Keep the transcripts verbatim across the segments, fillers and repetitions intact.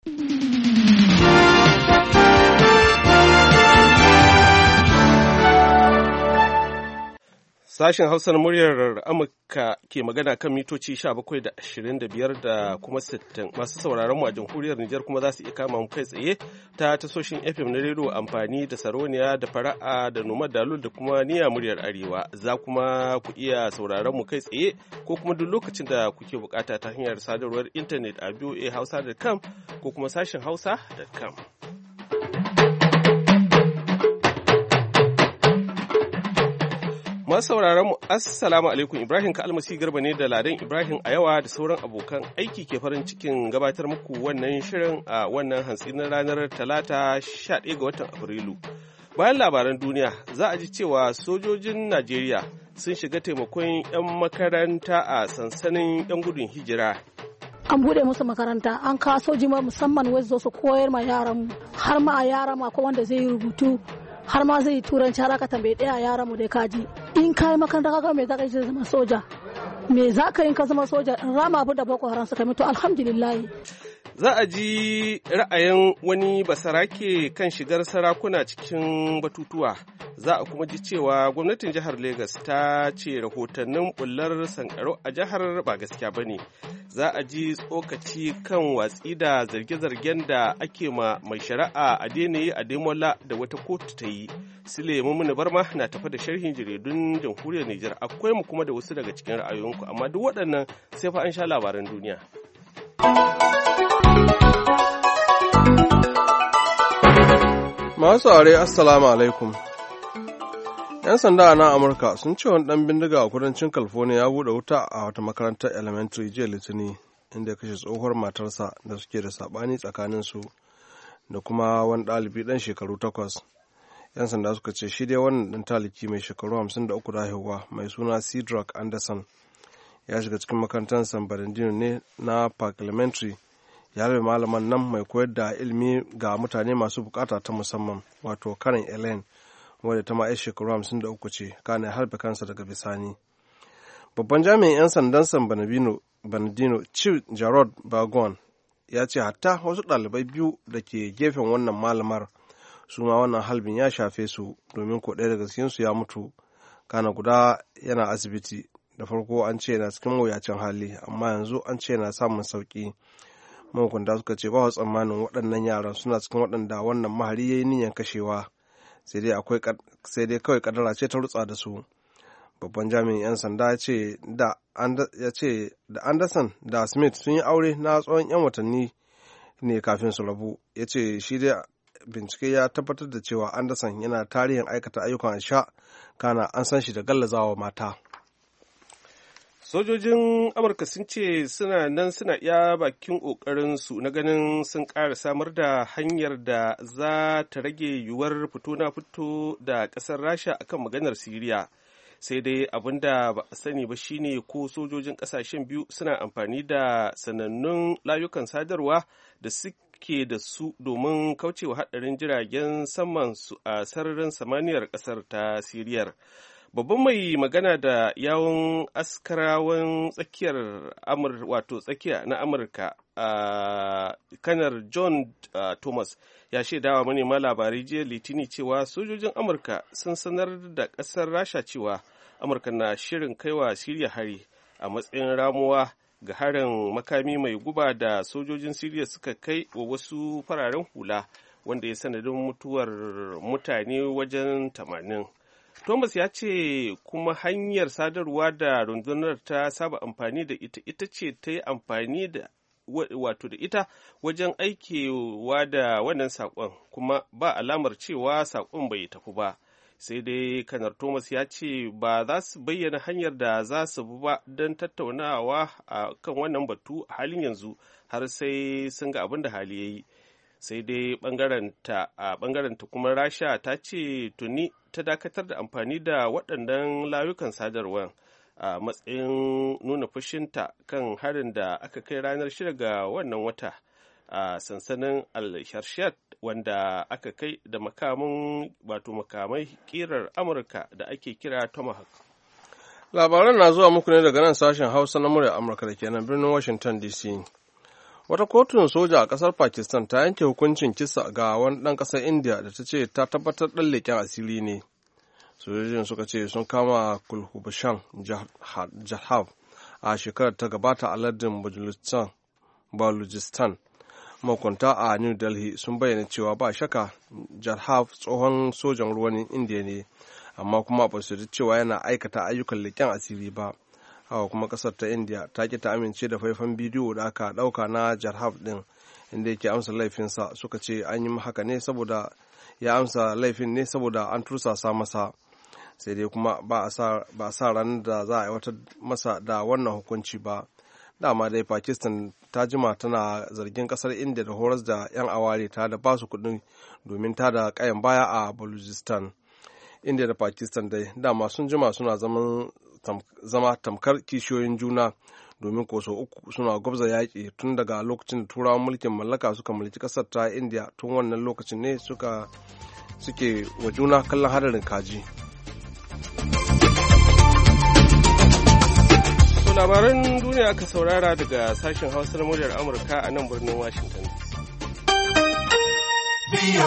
Sashen Hausa na muryar Amurka ke magana kan mitoci sha bakwai da ashirin da biyar da kuma sittin. Masu sauraron mu a jamhuriyar Nijar kuma za su iya kama mu kai tsaye ta tasoshin F M na rediyo amfani da Saroniya da Fara'a da Noma Dalul da kuma Niyya muryar Arewa. Za kuma ku iya sauraron mu kai tsaye ko kuma duk lokacin da kuke bukata ta hanyar sadarwar intanet a v o a hausa dot com ko kuma sashen hausa dot com. Masu sauraron mu assalamu alaikum, Ibrahim Kalmasi Garba ne da Ladan Ibrahim a yawa da sauran abokan aiki ke farin cikin gabatar muku wannan shirin a wannan hantsi na ranar Talata sha ɗaya ga watan Afrilu. Bayan labaran duniya za a ji cewa sojojin Najeriya sun shiga taimakon 'yan makaranta a sansanin 'yan gudun hijira. An bude musu makaranta, an kawo soji musamman wai zo su koyar ma yaran har ma a yara ma ko wanda zai yi rubutu har ma zai turanci har aka tambaye ɗaya yara mu da kaji in ka yi makaranta kaga me za ka yi zama soja me za ka yi ka zama soja in rama abu da boko haram suka mutu alhamdulillah. Za a ji ra'ayin wani basarake kan shigar sarakuna cikin batutuwa. Za a kuma ji cewa gwamnatin jihar Legas ta ce rahotannin bullar sankarau a jihar ba gaskiya ba ne. Za a ji tsokaci kan watsi da zarge-zargen da ake ma mai shari'a a Adeniyi Ademola da wata kotu ta yi. Sule Mumuni Barma na tafi da sharhin jaridun jamhuriyar Nijar. Akwai mu kuma da wasu daga cikin ra'ayoyinku, amma duk waɗannan sai fa an sha labaran duniya. Masu saurare assalamu alaikum. 'Yan sanda a nan Amurka sun ce wani ɗan bindiga a kudancin California ya buɗe wuta a wata makarantar elementary jiya Litinin, inda ya kashe tsohuwar matarsa da suke da saɓani tsakaninsu da kuma wani ɗalibi ɗan shekaru takwas. 'Yan sanda suka ce shi dai wannan ɗan taliki mai shekaru hamsin da uku da haihuwa mai suna Cedric Anderson ya shiga cikin makarantar San Bernardino ne na Park Elementary, ya harbe malaman nan mai koyar da ilimi ga mutane masu bukata ta musamman, wato Karen Elaine, wadda ta ma 'yar shekaru hamsin da uku ce, kana harbe kansa daga bisani. Babban jami'in 'yan sandan San Bernardino, Chief Jarrod Bagon, ya ce hatta wasu ɗalibai biyu da ke gefen wannan malamar su ma wannan halbin ya shafe su, domin ko ɗaya daga cikinsu ya mutu, kana guda yana asibiti. Da farko an ce yana cikin mawuyacin hali, amma yanzu an ce yana samun sauki. Mahukunta suka ce ba tsammanin waɗannan yaran suna cikin waɗanda wannan mahari ya yi niyyar kashewa, sai dai kawai kadara ce ta rutsa da su. Babban jami'in 'yan sanda ya ce da Anderson da Smith sun yi aure na tsawon 'yan watanni ne kafin su rabu. Ya ce shi dai bincike ya tabbatar da cewa Anderson yana tarihin aikata ayyukan sha, kana an san shi da gallazawa mata. Sojojin Amurka sun ce suna nan suna iya bakin ƙoƙarinsu na ganin sun ƙara samar da hanyar da za ta rage yiwuwar fito na fito da ƙasar Rasha akan maganar Siriya. Sai dai abin da ba a sani ba shine ko sojojin ƙasashen biyu suna amfani da sanannun layukan sadarwa da suke da su domin kaucewa haɗarin jiragen saman su a sararin samaniyar ƙasar ta Siriyar. Babban mai magana da yawon askarawan tsakiyar Amurka wato tsakiya na Amurka a kanar John uh, Thomas ya shaidawa manema labarai jiya Litini cewa sojojin Amurka sun sanar da ƙasar Rasha cewa Amurka na shirin kaiwa Siriya hari a matsayin ramuwa ga harin makami mai guba da sojojin Siriya suka kai wa wasu fararen hula wanda ya sanadin mutuwar mutane wajen tamanin. Thomas ya ce kuma hanyar sadarwa da rundunar ta saba amfani da ita ita ce ta yi amfani da wato da ita wajen aikewa da wannan saƙon, kuma ba alamar cewa saƙon bai tafi ba. Sai dai kanar Thomas ya ce ba za su bayyana hanyar da za su bi ba don tattaunawa a kan wannan batu a halin yanzu har sai sun ga abin da hali ya yi. Sai dai ɓangarenta a ɓangarenta kuma Rasha ta ce tuni ta dakatar da amfani da waɗannan layukan sadarwar a matsayin nuna fushinta kan harin da aka kai ranar shida ga wannan wata a sansanin al-Sharshad wanda aka kai da makamin wato makamai kirar Amurka da ake kira Tomahawk. Labaran na zuwa muku ne daga nan sashen Hausa na murya Amurka da ke nan birnin Washington D C. wata kotun soja a kasar Pakistan ta yanke hukuncin kisa ga wani ɗan ƙasar India da ta ce ta tabbatar ɗan leƙen asiri ne. Sojojin suka ce sun kama Kulhubashan Jadhav a shekarar ta gabata a lardin Balujistan. Mahukunta a New Delhi sun bayyana cewa ba shaka Jadhav tsohon sojan ruwan Indiya ne, amma kuma ba su ji cewa yana aikata ayyukan leƙen asiri ba. Haka kuma kasar ta India ta ki ta amince da faifan bidiyo da aka dauka na Jadhav din inda yake amsa laifinsa. Suka ce an yi haka ne saboda ya amsa laifin ne saboda an tursasa masa, sai dai kuma ba a sa ranar da za a aiwatar masa da wannan hukunci ba. Dama dai Pakistan ta jima tana zargin kasar India da horas da 'yan aware ta da basu kuɗi domin ta da kayan baya a Balujistan. India da Pakistan dai dama sun jima suna zaman zama tamkar kishiyoyin juna, domin koso uku suna gwabza yaƙi tun daga lokacin da turawan mulkin mallaka suka mulki ƙasar ta India. Tun wannan lokacin ne suka suke wa juna kallon hadarin kaji. To labaran duniya aka saurara daga sashen Hausa na muryar Amurka a nan birnin Washington D C.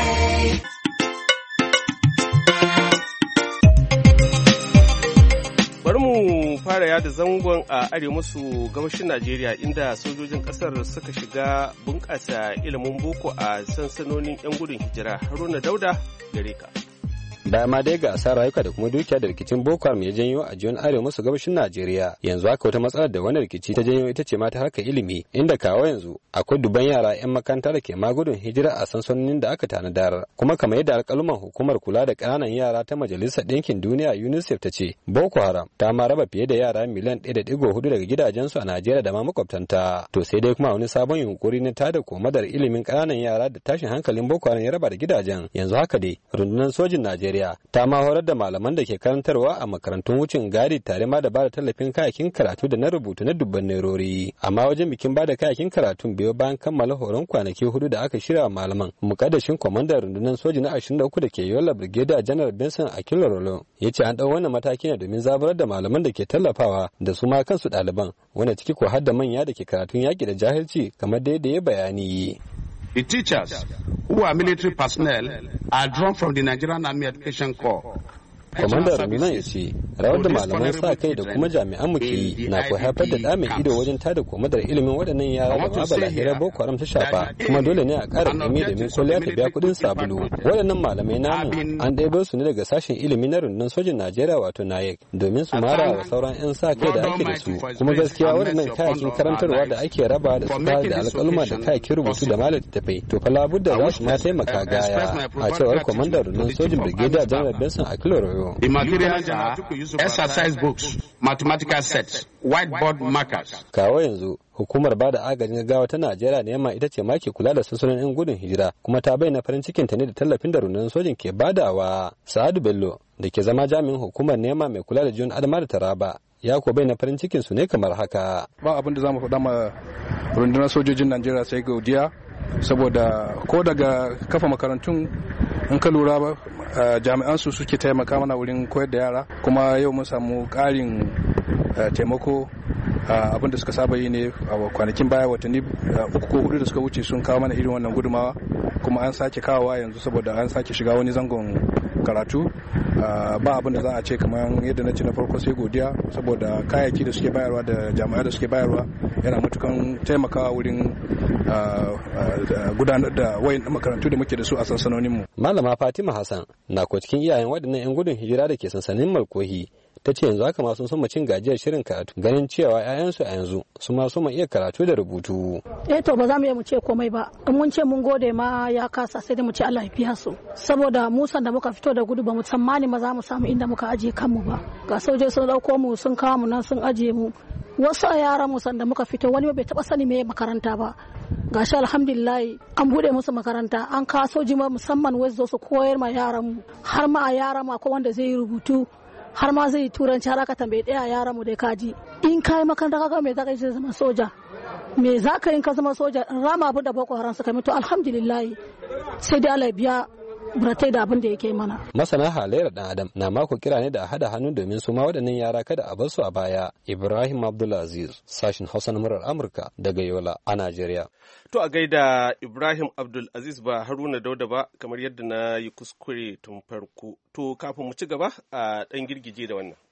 Bari mu fara yada zangon a arewa maso gabashin Najeriya, inda sojojin kasar suka shiga bunƙasa ilimin boko a sansanonin 'yan gudun hijira. Haruna Dauda gare ka. Da ma dai ga asar rayuka da kuma dukiya da rikicin Boko Haram ya janyo a jiyon arewa maso gabashin Najeriya. Yanzu haka wata matsalar da wani rikici ta janyo ita ce ma ta harkar ilimi, inda kawo yanzu akwai dubban yara 'yan makaranta da ke magudun hijira a sansanonin da aka tanadar. Kuma kamar yadda alƙaluman hukumar kula da ƙananan yara ta Majalisar Ɗinkin Duniya UNICEF ta ce, Boko Haram ta ma raba fiye da yara miliyan ɗaya da ɗigo hudu daga gidajensu a Najeriya da ma makwabtanta. To sai dai kuma wani sabon yunkuri na tada komadar ilimin ƙananan yara da tashin hankalin Boko Haram ya raba da gidajen. Yanzu haka dai rundunar sojin Najeriya ta ma horar da malaman da ke karantarwa a makarantun wucin gadi tare ma da bada tallafin kayakin karatu da na rubutu na dubban nairori. Amma wajen bikin bada kayakin karatun biyo bayan kammala horon kwanaki hudu da aka shirya malaman, mukaddashin kwamandan rundunar soji na ashirin da uku da ke Yola Brigadier General Benson Akilorolo ya ce an ɗau wannan mataki ne domin zaburar da malaman da ke tallafawa da su ma kansu ɗaliban, wanda ciki ko har da manya da ke karatun yaƙi da jahilci kamar da ya bayani. The teachers, who are military personnel, are drawn from the Nigerian Army Education Corps. Kwamandan rundunar ya ce rawar da malaman sa kai da kuma jami'an mu ke yi na ko haifar da ɗa mai ido wajen tada komadar ilimin waɗannan yara da ma balahirar Boko Haram ta shafa, kuma dole ne a ƙara ƙaimi domin kwalliya ta biya kuɗin sabulu. Waɗannan malamai namu an ɗaibo su ne daga sashen ilimi na rundunar sojin Najeriya wato NAYEC domin su mara wa sauran 'yan sa kai da ake da su. Kuma gaskiya waɗannan kayakin karantarwa da ake raba da su da alƙaluma da kayakin rubutu da malam tafai to fa labudda za su ma taimaka gaya, a cewar kwamandan rundunar sojin Brigadier General Benson Akilorolo. The materials are exercise books, mathematical sets, whiteboard markers. Kawo yanzu hukumar bada agajin gaggawa ta Najeriya ne ma ita ce ma ke kula da sansanin 'yan gudun hijira, kuma ta bayyana farin cikin ta ne da tallafin da rundunar sojin ke badawa. Sa'adu Bello da ke zama jami'in hukumar nema mai kula da jiyon Adama da Taraba ya ko bayyana farin cikin su ne kamar haka. Ba abin da zamu faɗa ma rundunar sojojin Najeriya sai godiya, saboda ko daga kafa makarantun in ka lura ba jami'an su suke taimaka mana wurin koyar da yara, kuma yau mun samu ƙarin taimako. Abin da suka saba yi ne a kwanakin baya, watanni uku ko hudu da suka wuce sun kawo mana irin wannan gudumawa, kuma an sake kawowa yanzu saboda an sake shiga wani zangon karatu. Ba abin da za a ce kamar yadda na ce na farko sai godiya, saboda kayayyaki da suke bayarwa da jami'ai da suke bayarwa yana matukan taimakawa wurin gudanar da wayan makarantu da muke da su a sansanoninmu. Malama Fatima Hassan na ko cikin iyayen waɗannan 'yan gudun hijira da ke sansanin Malkohi, ta ce yanzu haka ma sun soma cin gajiyar shirin karatu, ganin cewa 'ya'yansu a yanzu su ma soma iya karatu da rubutu. Eh to ba za mu iya mu ce komai ba, in mun ce mun gode ma ya kasa, sai dai mu ce Allah ya biya su, saboda mu san da muka fito da gudu ba mu tsammani ma za mu samu inda muka ajiye kanmu ba. Ga sojoji sun dauko mu sun kawo mu nan sun ajiye mu. Wasu a yaran mu san da muka fito wani bai taba sani me makaranta ba. Gashi alhamdulillah an bude musu makaranta, an kawo soji ma musamman wai zo su koyar ma yaran mu, har ma a yaran ma ko wanda zai yi rubutu, har ma zai turanci, har aka tambaye ɗaya yaran mu dai kaji in kai makaranta kaga me za ka yi zama soja, me za ka yi ka zama soja, in rama abu da Boko Haram suka yi to alhamdulillah sai dai Allah biya buratai da abin da yake mana. Masana halayyar dan adam na mako kira ne da a hada hannu domin su ma waɗannan yara kada a bar su a baya. Ibrahim Abdulaziz, sashin Hausa na murar Amurka daga Yola a Najeriya. To a gaida Ibrahim Abdulaziz ba Haruna Dauda ba kamar yadda na yi kuskure tun farko. To kafin mu ci gaba a ɗan girgije da wannan.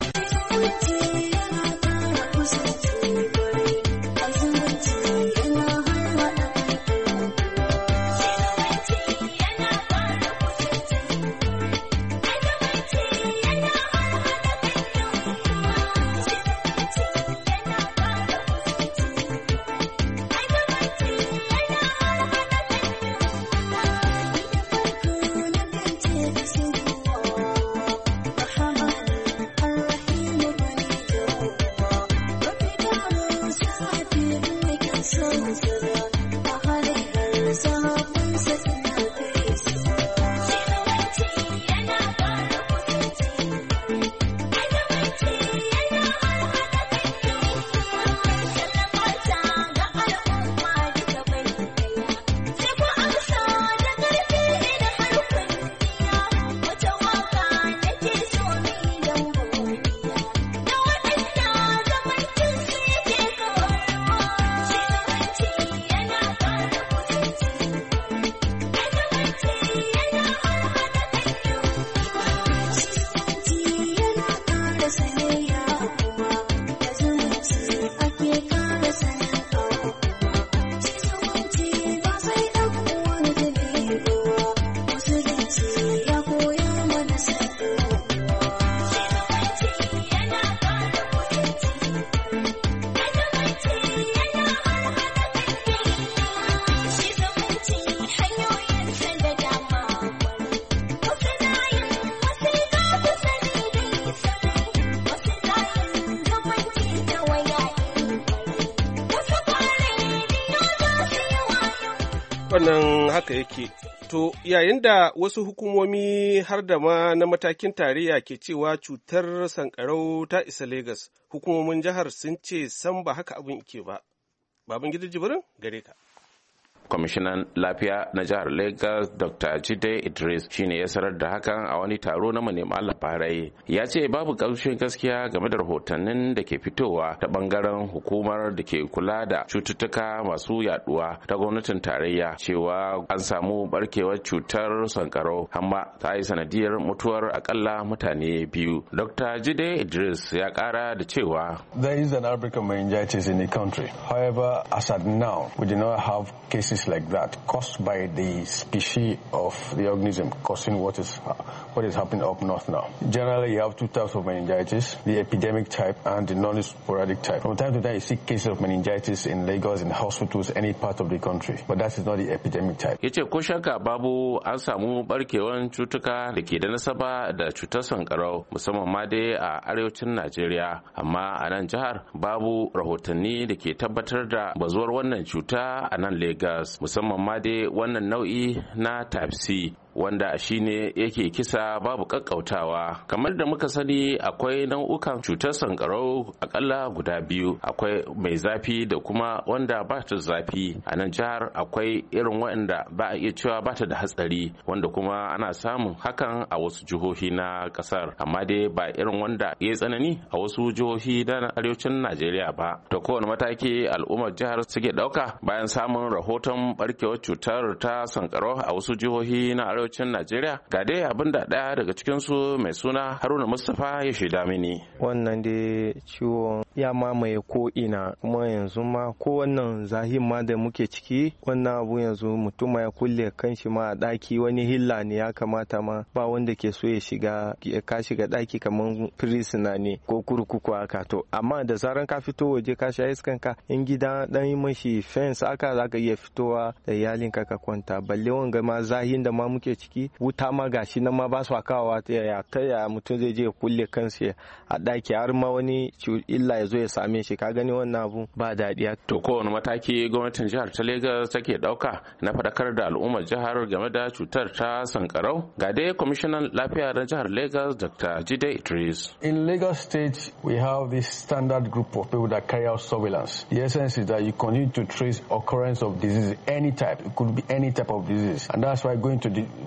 Wannan haka yake. To, yayin da wasu hukumomi har da ma na matakin tarayya ke cewa cutar sankarau ta isa Legas, hukumomin jihar sun ce san ba haka abin ke ba. Babangida Jibrin gare ka. Kwamishinan lafiya na jihar Lagos Doctor Jide Idris shine ya sanar da hakan a wani taro na manema labarai. Ya ce babu ƙarshen gaskiya game da rahotannin da ke fitowa ta bangaren hukumar da ke kula da cututtuka masu yaduwa ta gwamnatin tarayya cewa an samu barkewar cutar sankarau amma ta yi sanadiyar mutuwar akalla mutane biyu. Doctor Jide Idris ya kara da cewa there is an outbreak of meningitis in the country. However, as at now, we do not have cases like that caused by the species of the organism causing what is what is happening up north now. Generally, you have two types of meningitis, the epidemic type and the non-sporadic type. From time to time, you see cases of meningitis in Lagos, in hospitals, any part of the country, but that is not the epidemic type. Yace ko shakka babu an samu barkewan cutuka da ke da nasaba da cutar sankarau musamman ma dai a arewacin Najeriya, amma a nan jihar babu rahotanni da ke tabbatar da bazuwar wannan cuta a nan Lagos. Musamman ma dai wannan nau'i na type C wanda shine yake kisa babu kakkautawa. Kamar da muka sani akwai nau'ukan cutar sankarau akalla guda biyu, akwai mai zafi da kuma wanda ba ta zafi. A nan jihar akwai irin waɗanda ba a iya cewa ba ta da hatsari, wanda kuma ana samun hakan a wasu jihohi na kasar, amma dai ba irin wanda ya tsanani a wasu jihohi na arewacin Najeriya ba. To kowane mataki al'ummar jihar suke ɗauka bayan samun rahoton barkewar cutar ta sankarau a wasu jihohi na arewacin Najeriya? Ga dai abin da ɗaya daga cikinsu mai suna Haruna Mustapha ya shaida mini. Wannan dai ciwon ya mamaye ko ina, kuma yanzu ma ko wannan zahin ma da muke ciki, wannan abu yanzu mutum ya kulle kanshi ma a ɗaki wani hilla ne, ya kamata ma ba wanda ke so ya shiga ka shiga ɗaki kamar prisoner ne ko kurkuku haka. To amma da zaran ka fito waje ka sha iskan ka, in gida dan yi mashi fence aka zaka iya fitowa da iyalinka ka kwanta. Balle wanga ma zahin da ma muke ciki, wuta ma gashi nan ma ba su kawawa ta yaya ta yaya mutum zai je kulle kansa a ɗaki har ma wani illa ya zo ya same shi. Ka gani wannan abu ba daɗi. To kowane mataki gwamnatin jihar ta Lagos take ɗauka na faɗakar da al'ummar jihar game da cutar ta sankarau? Ga dai kwamishinan lafiya na jihar Lagos Doctor Jide Idris. In Lagos State, we have this standard group of people that carry out surveillance. The essence is that you continue to trace occurrence of disease, any type. It could be any type of disease, and that's why going to the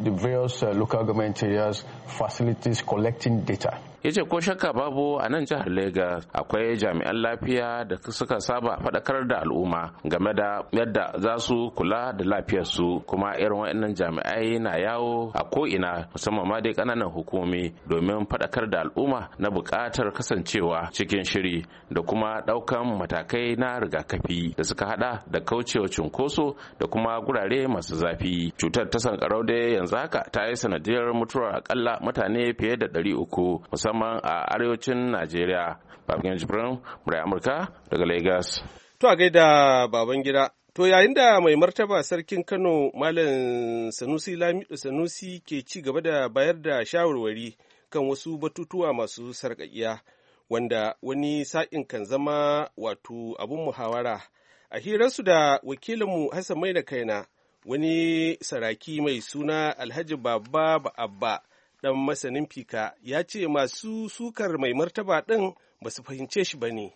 the various uh, local government areas facilities collecting data. Ya ce ko shakka babu a nan jihar Legas akwai jami'an lafiya da suka saba faɗakar da al'umma game da yadda za su kula da lafiyarsu, kuma irin waɗannan jami'ai na yawo a ko'ina musamman ma dai ƙananan hukumomi domin faɗakar da al'umma na buƙatar kasancewa cikin shiri da kuma ɗaukan matakai na rigakafi da suka haɗa da kaucewa cunkoso da kuma gurare masu zafi. Cutar ta sankarau dai yanzu haka ta yi sanadiyar mutuwar akalla mutane fiye da ɗari uku musamman a arewacin Najeriya. Babban Jibrin, Murai Amurka daga Lagos. To a gaida baban gida. To yayin da mai martaba sarkin Kano Malam Sanusi Lamido Sanusi ke ci gaba da bayar da shawarwari kan wasu batutuwa masu sarƙaƙiya wanda wani sa'in kan zama wato abun muhawara. A hirarsu da wakilinmu Hassan Maina Kaina, wani saraki mai suna Alhaji Baba Abba ɗan masanin fika ya ce masu sukar mai martaba ɗin ba su fahimce shi ba ne.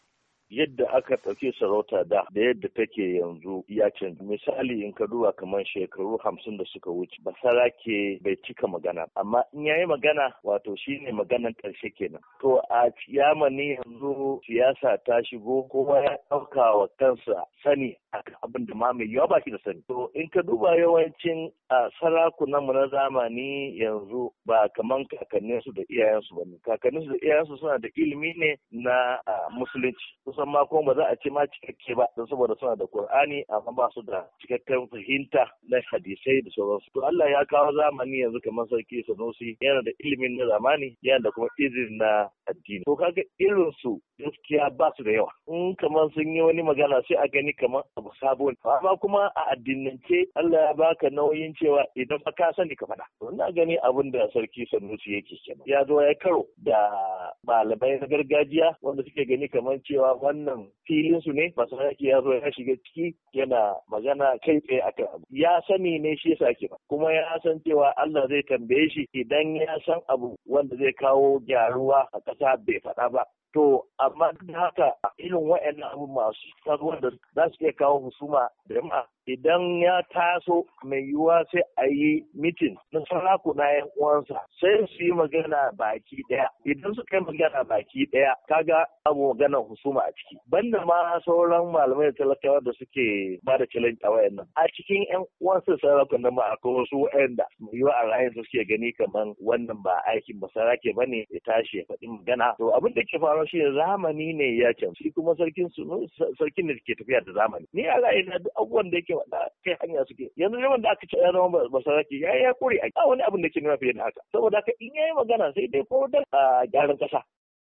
Yadda aka ɗauki sarauta da da yadda take yanzu ya canza. Misali in ka duba kamar shekaru hamsin da suka wuce basarake bai cika magana, amma in yayi magana wato shine maganan ƙarshe kenan. To a yamani yanzu siyasa ta shigo, kowa ya ɗauka wa kansa sani akan abin da ma mai yawa ba shi da sani. To in ka duba yawancin sarakunanmu na zamani yanzu ba kaman kakanninsu da iyayensu ba ne. Kakanninsu da iyayensu suna da ilimi ne na musulunci. Kusan ma kuma ba za a ce ma cikakke ba don saboda suna da Qur'ani amma ba su da cikakken fahimta na hadisai da sauransu. To Allah ya kawo zamani yanzu kamar sarki Sanusi yana da ilimin na zamani, yana da kuma izini na addini. To kaga irin su gaskiya ba su da yawa. In kamar sun yi wani magana sai a gani kamar abu sabo ne. Amma kuma a addinance Allah ya baka nauyin cewa idan fa ka sani ka faɗa. To ina gani abin da sarki Sanusi yake kenan. Ya zo ya karo da malamai na gargajiya wanda suke gani kamar cewa wannan filin su ne, masaraki ya zo ya shiga ciki yana magana kai tsaye akan abu. Ya sani ne shi yasa ake ba, kuma ya san cewa Allah zai tambaye shi idan ya san abu wanda zai kawo gyaruwa a ƙasa bai faɗa ba. To, amma duk da haka irin waɗannan abu masu sabuwar da za su iya kawo husuma da jama'a idan ya taso mai yiwuwa sai a yi mitin na saraku na yan uwansa sai su yi magana baki ɗaya. Idan suka yi magana baki ɗaya kaga abu magana husuma a ciki. Banda ma sauran malamai da talakawa da suke ba da challenge a wayannan. A cikin yan uwansa saraku na ma akwai wasu waɗanda mai yiwuwa a ra'ayin su suke gani kamar wannan ba aikin basarake ba ne ya tashi ya faɗi magana. To abin da ke faruwa shi zamani ne ya canza, shi kuma sarkin su sarkin da ke tafiya da zamani. Ni a ra'ayina duk abubuwan da yake wanda kai hanya suke. Yanzu ne wanda aka ce ya zama basaraki ya ya kure a wani abin da ke nuna fiye da haka. Saboda haka in yayi magana sai dai ko da gyaran kasa.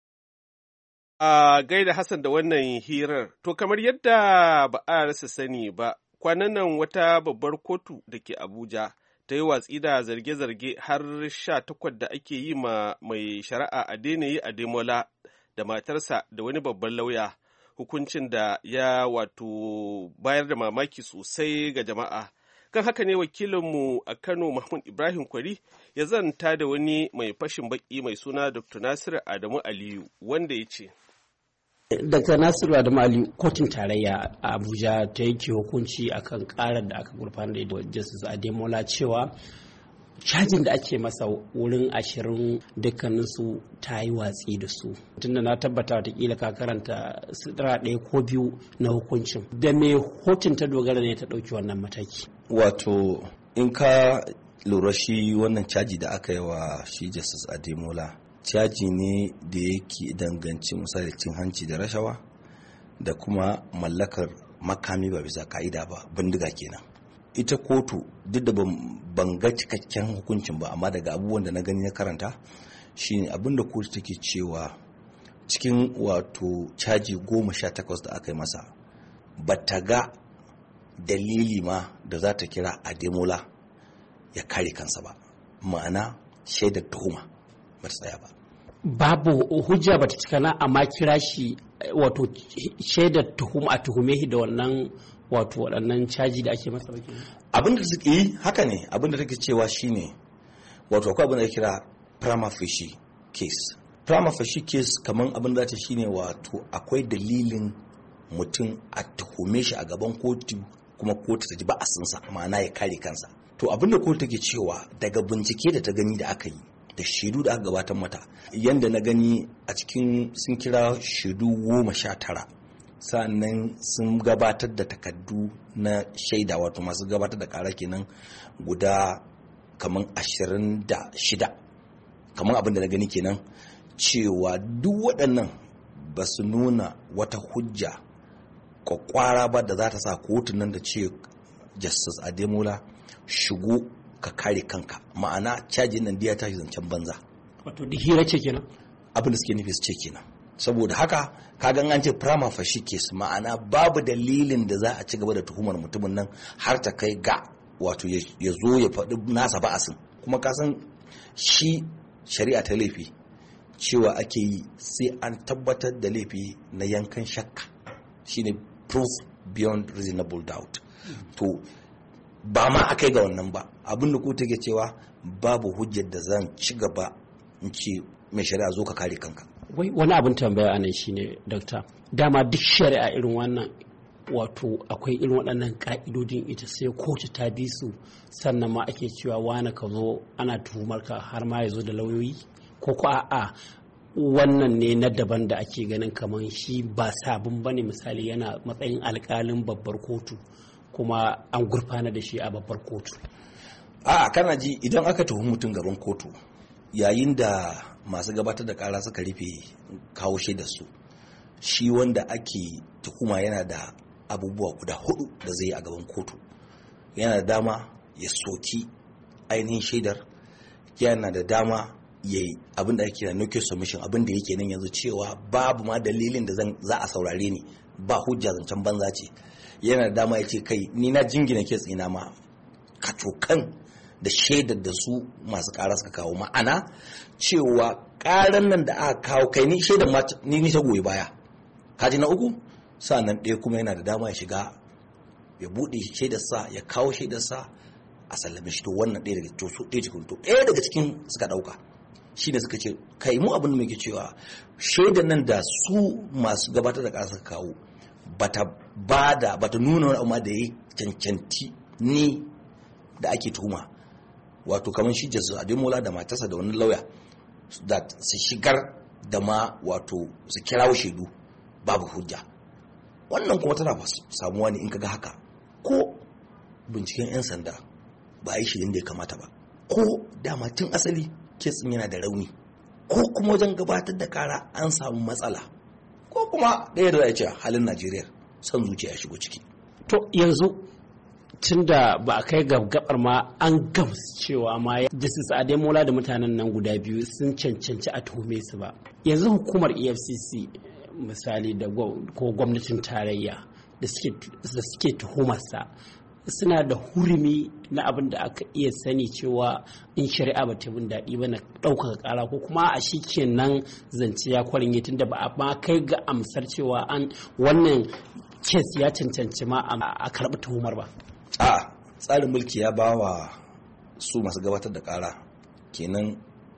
A gaida Hassan da wannan hirar, to kamar yadda ba a rasa sani ba, kwanan nan wata babbar kotu da ke Abuja ta yi watsi da zarge-zarge har sha takwas da ake yi ma mai shari'a Adeniyi Ademola da matarsa da wani babban lauya, hukuncin da ya wato bayar da mamaki sosai ga jama'a. Kan haka ne wakilinmu a Kano Mahmud Ibrahim Kwari ya zanta da wani mai fashin baki mai suna Doctor Nasiru Adamu Aliyu wanda ya ce. Doctor Nasiru Adamu Aliyu, kotun tarayya a Abuja ta yanke hukunci akan karar da aka gurfanar da Justice Ademola cewa cajin da ake masa wurin ashirin dukkaninsu ta yi watsi da su. Tunda na tabbata watakila ka karanta sutura ɗaya ko biyu na hukuncin. Da me hotun ta dogara ne ta ɗauki wannan mataki? Wato in ka lura shi wannan caji da aka yi wa shi Justice Ademola, caji ne da yake danganci misali cin hanci da rashawa da kuma mallakar makami ba bisa ka'ida ba, bindiga kenan. Ita kotu duk da ban ga cikakken hukuncin ba, amma daga abubuwan da na gani na karanta shine abin da kotu take cewa cikin wato caji goma sha takwas da aka yi masa ba ta ga dalili ma da za ta kira Ademola ya kare kansa ba, ma'ana shaidar tuhuma ba ta tsaya ba. Babu hujja ba ta cika na amma kira shi wato shaidar tuhuma a tuhume shi da wannan wato waɗannan caji da ake masa baki. Abin da suke yi haka ne, abin da take cewa shine wato akwai abin da kira prima facie case. Prima facie case kamar abin da ta shine wato akwai dalilin mutum a tuhume shi a gaban kotu kuma kotu ta ji ba a sansa, ma'ana ya kare kansa. to abinda kotu take cewa daga bincike da ta gani da aka yi da shaidu da aka gabatar mata, yanda na gani a cikin sun kira shaidu goma sha tara, sannan sun gabatar da takardu na shaida, wato masu gabatar da kara kenan guda kamar ashirin da shida, kamar abin da na gani kenan cewa duk waɗannan ba su nuna wata hujja kwakwara ba da za ta sa kotun nan da ce Justice Ademola shigo ka kare kanka, ma'ana cajin nan diya tashi zancen banza, wato da hira ce kenan abin da suke nufi su ce kenan. Saboda haka kaga an ce prima facie case, ma'ana babu dalilin da za a ci gaba da tuhumar mutumin nan har ta kai ga wato ya zo ya faɗi nasa ba'asin. Kuma ka san shi shari'a ta laifi cewa ake yi sai an tabbatar da laifi na yankan shakka, shine proof beyond reasonable doubt. To ba ma a kai ga wannan ba, abin da ku take cewa babu hujjar da zan ci gaba in ce mai shari'a zo ka kare kanka. Wai wani abin tambaya anan shine dokta, dama duk shari'a irin wannan wato akwai irin waɗannan ka'idodin ita sai kotu ta bi su sannan ma ake cewa wani ka zo ana tuhumar ka har ma ya zo da lauyoyi, ko ko a'a wannan ne na daban da ake ganin kamar shi ba sabon bane, misali yana matsayin alƙalin babbar kotu kuma an gurfana da shi a babbar kotu. A'a kana ji, idan aka tuhumi mutum gaban kotu yayin da masu gabatar da kara suka rufe kawo shaidar su, shi wanda ake tuhuma yana da abubuwa guda hudu da zai yi a gaban kotu. Yana da dama ya soki ainihin shaidar, yana da dama ya yi abin da ake da nuclear submission, abin da yake nan yanzu cewa babu ma dalilin da za a saurare ni, ba hujja, zancen banza ce. Yana da dama ya ce kai ni na jingina ke tsina ma kacokan da shaidar da su masu kara suka kawo, ma'ana cewa karan nan da aka kawo kai ni shaidar ma ni ni ta goyi baya. Kaji na uku, sannan ɗaya kuma yana da dama ya shiga ya buɗe shaidarsa ya kawo shaidarsa a sallame shi. To wannan ɗaya daga cikin ɗaya cikin to ɗaya daga cikin suka ɗauka shi ne suka ce kai mu abin da muke cewa shaidar nan da su masu gabatar da ƙara suka kawo bata bada bata nuna wani amma da ya cancanci ni da ake tuhuma, wato kamar shi Justice Ademola da matarsa da wani lauya da su shigar da ma wato su kirawo shaidu babu hujja. Wannan kuma tana samuwa ne in kaga haka ko binciken 'yan sanda ba a yi shirin da ya kamata ba, ko dama tun asali kesin yana da rauni, ko kuma wajen gabatar da kara an samu matsala, ko kuma ɗaya da za a ce halin Najeriya son zuciya ya shigo ciki. To yanzu tun da ba a kai gabar ma an gamsu cewa ma Justice Ademola da mutanen nan guda biyu sun cancanci a tuhume su ba, yanzu hukumar E F C C misali da ko gwamnatin tarayya da suke tuhumarsa suna da hurumi na abin da aka iya sani cewa in shari'a ba ta bin daɗi ba na ɗaukaka ƙara, ko kuma a shi kenan zance ya kwarin tun da ba a ma kai ga amsar cewa an wannan kes ya cancanci ma a karɓi tuhumar ba. A tsarin mulki ya ba wa su masu gabatar da ƙara kenan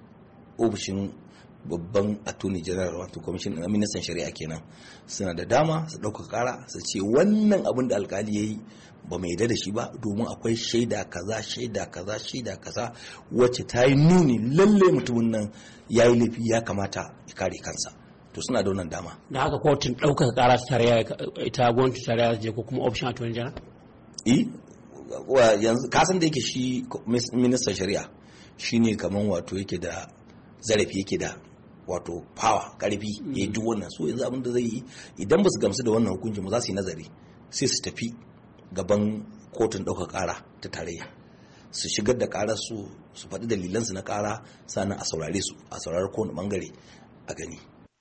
ofishin babban attorney general wato commission na ministan shari'a kenan suna da dama su ɗauka ƙara su ce wannan abin da alkali ya yi ba mai yarda da shi ba domin akwai shaida kaza shaida kaza shaida kaza wacce ta yi nuni lalle mutumin nan ya yi laifi ya kamata ya kare kansa. To suna da wannan dama. Da haka kotun ɗaukaka ƙara ta tarayya ita gwamnati tarayya je ko kuma ofishin attorney general? Eh yanzu kasan da yake shi ministan shari'a shine kaman wato yake da zarafi, yake da wato power karfi ya yi duk wannan. So yanzu abin da zai yi idan ba su gamsu da wannan hukuncin ba za su yi nazari sai su tafi gaban kotun ɗaukar ƙara ta tarayya su shigar da ƙarar su su faɗi dalilansu na ƙara sannan a saurare su a saurari kowane ɓangare a gani.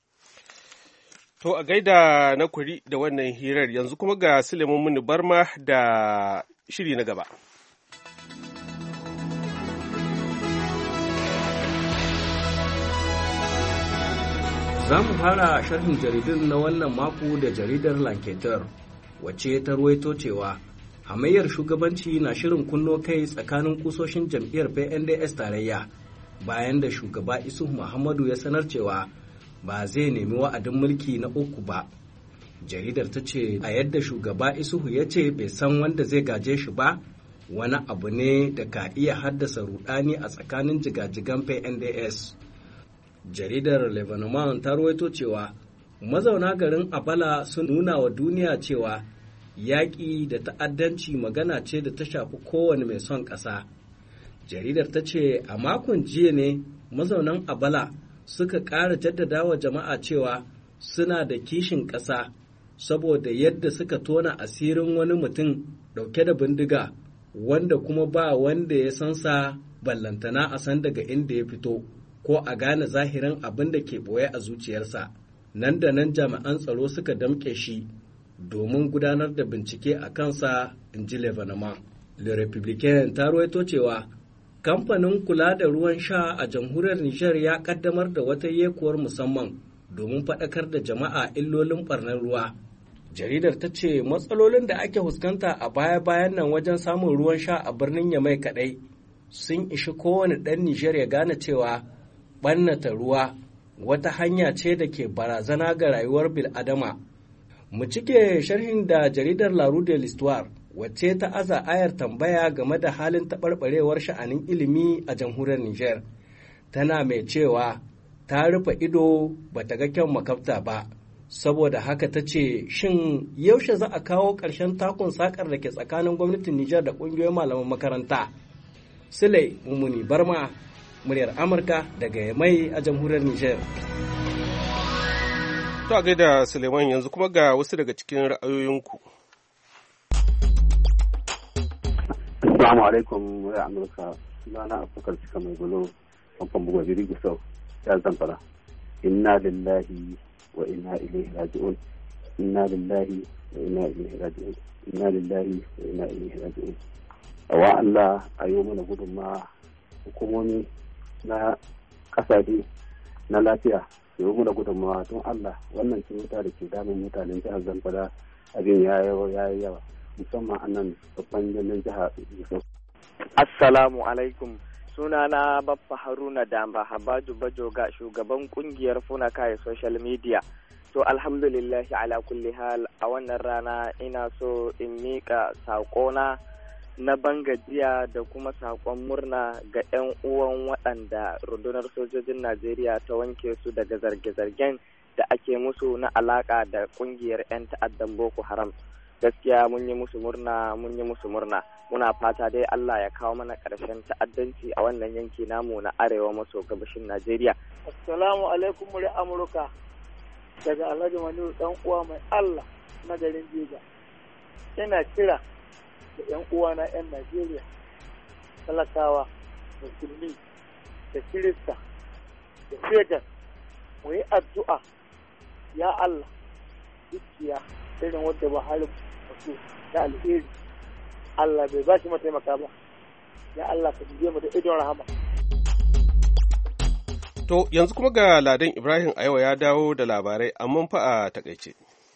To a gaida na kuri da wannan hirar, yanzu kuma ga Suleiman Muni Barma da shiri na gaba. Za mu fara sharhin jaridun na wannan mako da jaridar Lanketer, wacce ta ruwaito cewa hamayyar shugabanci na shirin kunno kai tsakanin kusoshin jam'iyyar P N D S tarayya bayan da shugaba Isuhu Muhammadu ya sanar cewa ba zai nemi wa'adin mulki na uku ba. Jaridar ta ce a yadda shugaba Isuhu ya ce bai san wanda zai gaje shi ba, wani abu ne da ka iya haddasa rudani a tsakanin jigajigan P N D S. Jaridar Lebanon ta rawaito cewa mazauna garin Abala sun nuna wa duniya cewa yaƙi da ta'addanci magana ce da ta shafi kowane mai son ƙasa. Jaridar ta ce a makon jiya ne mazaunan Abala suka ƙara jaddada wa jama'a cewa suna da kishin ƙasa saboda yadda suka tona asirin wani mutum ɗauke da bindiga wanda kuma ba wanda ya san sa ballantana a san daga inda ya fito ko a gane zahirin abin da ke ɓoye a zuciyarsa. Nan da nan jami'an tsaro suka damƙe shi domin gudanar da bincike a kansa, in ji Lebanon. Le Republicain ta ruwaito cewa kamfanin kula da ruwan sha a jamhuriyar Nijar ya kaddamar da wata yekuwar musamman domin faɗakar da jama'a illolin ɓarnar ruwa. Jaridar ta ce matsalolin da ake fuskanta a baya-bayan nan wajen samun ruwan sha a birnin Yamai kaɗai sun ishi kowane ɗan Nijar ya gane cewa ɓannata ruwa wata hanya ce da ke barazana ga rayuwar bil'adama. Mu cike sharhin da jaridar La Rue de l'Histoire wacce ta aza ayar tambaya game da halin taɓarɓarewar sha'anin ilimi a jamhuriyar Nijar. Tana mai cewa ta rufe ido ba ta ga kyan makafta ba, saboda haka ta ce shin yaushe za a kawo ƙarshen takun sakar da ke tsakanin gwamnatin Nijar da ƙungiyoyin malaman makaranta. Sule Mumuni Barma, muryar Amurka daga Yamai a jamhuriyar Nijar. To a gaida Suleiman, yanzu kuma ga wasu daga cikin ra'ayoyinku. Assalamu alaikum muryar Amurka, sunana Abubakar Cika Mai Gulo, famfan buga biri Gusau, ya Zamfara. Inna lillahi wa inna ilaihi raji'un. Inna lillahi wa inna ilaihi raji'un. Inna lillahi wa inna ilaihi raji'un. Awa Allah a yi mana gudunma hukumomi na kasashe na lafiya su yi mana gudunmawa don Allah wannan cuta da ke damun mutanen jihar Zamfara abin ya yi yawa musamman a nan babban birnin jihar Gusau. Assalamu alaikum. Sunana Baffa Haruna Damba Habaju Bajoga, shugaban kungiyar Funakaya social media. To alhamdulillah ala kulli hal a wannan rana ina so in mika saƙona na bangajiya da kuma saƙon murna ga 'yan uwan waɗanda rundunar sojojin Najeriya ta wanke su daga zarge-zargen da ake musu na alaƙa da ƙungiyar 'yan ta'addan Boko Haram. Gaskiya mun yi musu murna mun yi musu murna muna fata dai Allah ya kawo mana ƙarshen ta'addanci a wannan yanki namu na arewa maso gabashin Najeriya. Assalamu alaikum muri Amurka daga Alhaji Manu dan uwa mai Allah na garin Jiga. Ina kira da yan uwa na yan Najeriya talakawa musulmi da Kirista da Fegan mu yi addu'a ya Allah dukiya irin wanda ba halin wasu da alheri Allah bai ba shi mataimaka ba ya Allah ka dube mu da idon rahama. To yanzu kuma ga Ladan Ibrahim a yau ya dawo da labarai amma fa a takaice.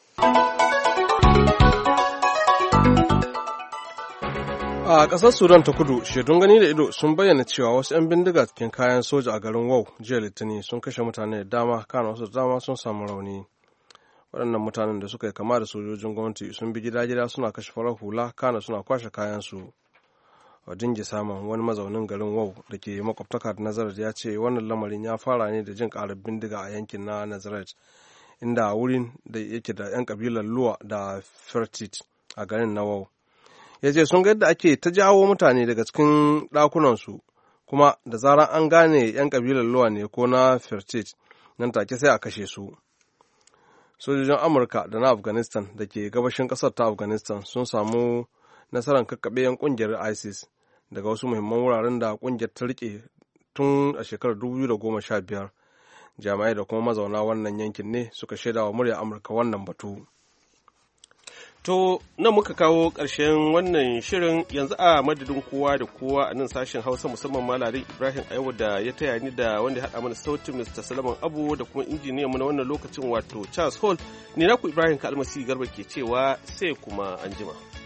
A ƙasar Sudan ta kudu, shaidun gani da ido sun bayyana cewa wasu 'yan bindiga cikin kayan soja a garin Wau jiya Litinin sun kashe mutane da dama, kana wasu dama sun samu rauni. Waɗannan mutanen da suka yi kama da sojojin gwamnati sun bi gida-gida suna kashe farar hula, kana suna kwashe kayansu. Odingi Saman, wani mazaunin garin Wau da ke makwabtaka da Nazaret, ya ce wannan lamarin ya fara ne da jin ƙarar bindiga a yankin na Nazaret, inda wurin da yake da 'yan kabilar Luwa da Fertit a garin na Wau. Ya ce sun ga yadda ake ta jawo mutane daga cikin ɗakunansu, kuma da zarar an gane 'yan kabilar Luwa ne ko na Fertit, nan take sai a kashe su. Sojojin Amurka da na Afghanistan da ke gabashin ƙasar ta Afghanistan sun samu nasarar kakkaɓe 'yan ƙungiyar ISIS daga wasu muhimman wuraren da ƙungiyar ta rike tun a shekarar dubu biyu da goma sha biyar. Jami'ai da kuma mazauna wannan yankin ne suka shaida wa murya Amurka wannan batu. To, nan muka kawo ƙarshen wannan shirin yanzu a madadin kowa da kowa a nan sashen Hausa musamman Malari Ibrahim Aiwa da ya taya ni da wanda ya haɗa mana sautin Mister Salaman Abu da kuma injiniyan mu na wannan lokacin wato Charles Hall. Ni naku Ibrahim Kalmasi Garba ke cewa sai kuma anjima.